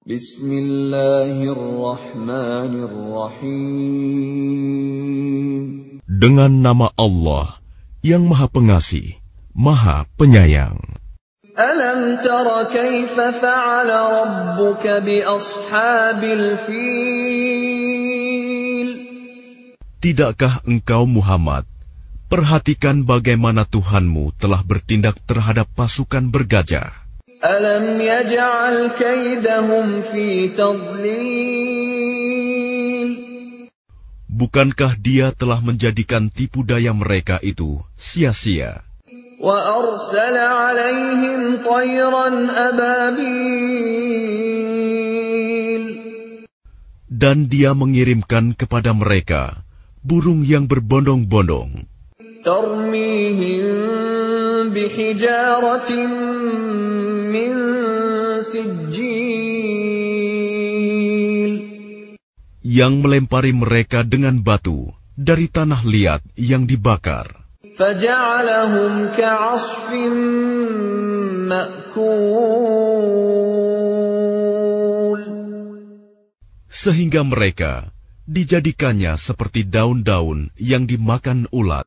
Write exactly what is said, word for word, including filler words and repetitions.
Bismillahirrahmanirrahim. Dengan nama Allah yang Maha Pengasih, Maha Penyayang. Alam tara kaifa fa'ala rabbuka bi ashabil fil? Tidakkah engkau Muhammad perhatikan bagaimana Tuhanmu telah bertindak terhadap pasukan bergajah? Alam yaj'al kaidahum fi tadlil? Bukankah Dia telah menjadikan tipu daya mereka itu sia-sia? Wa arsala 'alaihim tayran ababil? Dan Dia mengirimkan kepada mereka burung yang berbondong-bondong. Tarmihim bihijaratin min sijil? Yang melempari mereka dengan batu dari tanah liat yang dibakar. Faja'alahum ka'asfin ma'kul? Sehingga mereka dijadikannya seperti daun-daun yang dimakan ulat.